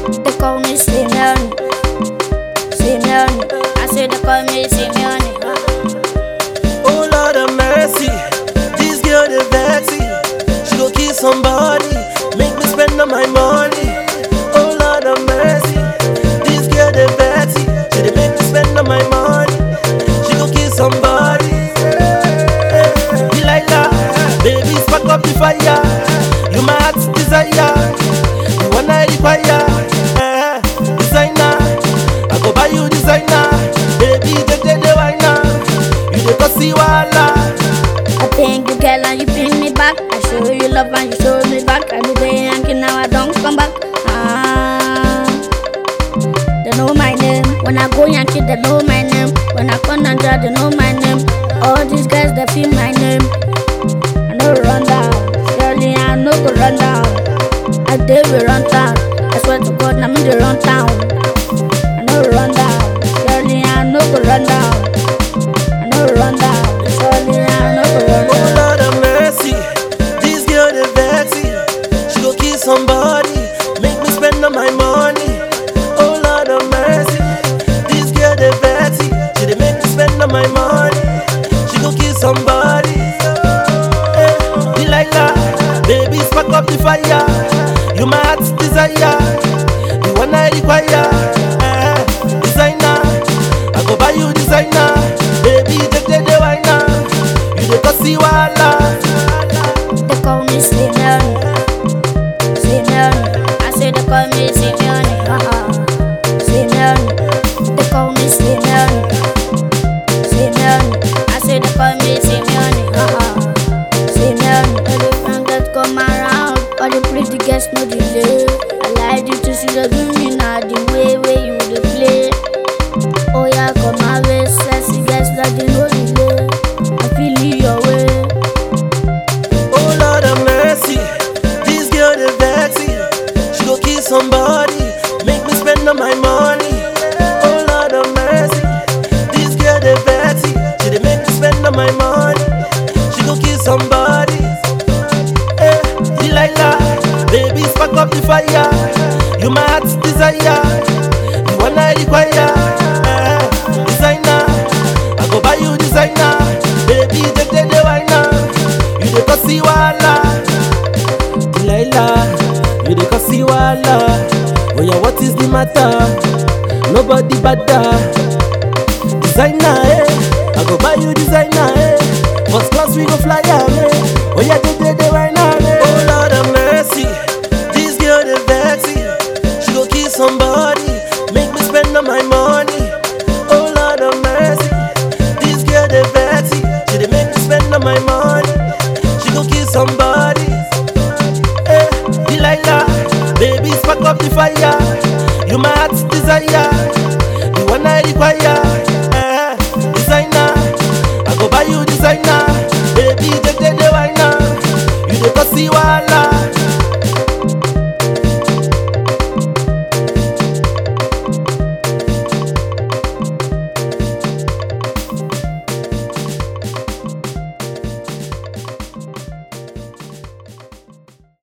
They call me Simeon. Simeon. I say they call me Simeon. Oh Lord of mercy, this girl the vexy. She go kill somebody, make me spend all my money. Oh Lord of mercy, this girl the vexy. She dey make me spend all my money. She go kill somebody. Delilah, baby spark up the fire. You my heart's desire, the one I require. Designer, I go buy you designer. Baby, the wine now. You dey cause see wahala. I thank you, girl, and you bring me back. I show you love and you show me back. I be there Yankee, now I don't come back. They know my name. When I go Yankee, they know my name. When I come Nigeria, they know my name. All these guys, they feel my name. I know run down. Surely I know go run down. I did we run down. I swear to God, I'm in the run town. I know run down. Surely I know go run down. I know run down. Surely I know go run Oh down. Lord of mercy, this girl the vexy. She go kill somebody, make me spend all my money. Oh Lord of mercy, this girl the vexy. She dey make me spend all my money. She go kill somebody. Delilah, baby spark up the fire. You my heart's desire, the one I require. Designer, I go buy you designer. Baby, the wine now. You dey cause see wahala. They call me Simeon. Simeon. I say they call me Simeon. Simeon. They call me Simeon. Simeon. I say they call me Simeon. Simeon. All the friends that come around, all the pretty girls no delay. I like you to see the me now the way you dey play. Oh yeah, come my way, sexy girls that they no delay. I feel your way. Oh Lord of mercy, this girl the vexy. She go kill somebody, make me spend all my money. Oh Lord of mercy, this girl the vexy. She dey make me spend all my money. She go kill somebody. Delilah, baby spark up the fire. You my heart's desire, the one I require. Designer, I go buy you designer. Baby, the wine now. You dey cause see wahala. Delilah, you dey cause see wahala. Oh yeah, what is the matter? Nobody better. Designer, I go buy you designer, first class we go fly away. Oh yeah, the wine now, Oh Lord of mercy, this girl the vexy. She go kill somebody, make me spend all my money. Oh Lord of mercy, this girl the vexy. She dey make me spend all my money. She go kill somebody. Delilah, baby spark up the fire. You my heart's desire, the one I require.